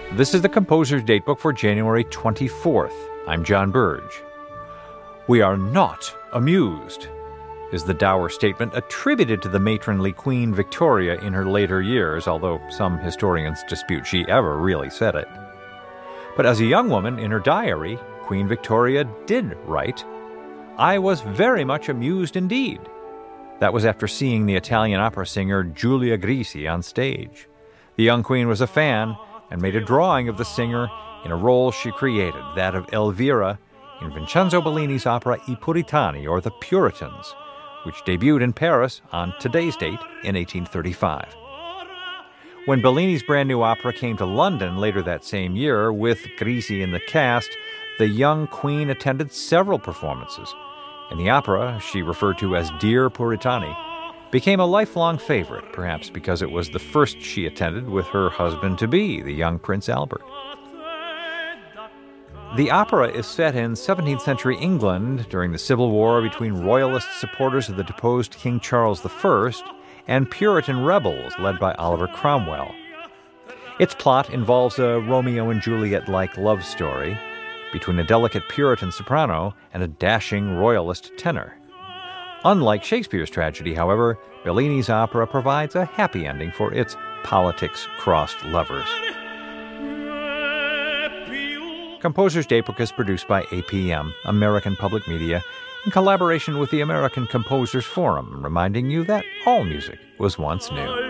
This is the Composer's Datebook for January 24th. I'm John Burge. "We are not amused," is the dour statement attributed to the matronly Queen Victoria in her later years, although some historians dispute she ever really said it. But as a young woman, in her diary, Queen Victoria did write, "I was very much amused indeed." That was after seeing the Italian opera singer Giulia Grisi on stage. The young queen was a fan and made a drawing of the singer in a role she created, that of Elvira, in Vincenzo Bellini's opera I Puritani, or The Puritans, which debuted in Paris on today's date in 1835. When Bellini's brand new opera came to London later that same year, with Grisi in the cast, the young queen attended several performances, and the opera, she referred to as Dear Puritani, became a lifelong favorite, perhaps because it was the first she attended with her husband-to-be, the young Prince Albert. The opera is set in 17th century England during the Civil War between royalist supporters of the deposed King Charles I and Puritan rebels led by Oliver Cromwell. Its plot involves a Romeo and Juliet-like love story between a delicate Puritan soprano and a dashing royalist tenor. Unlike Shakespeare's tragedy, however, Bellini's opera provides a happy ending for its politics-crossed lovers. Composer's Datebook is produced by APM, American Public Media, in collaboration with the American Composers Forum, reminding you that all music was once new.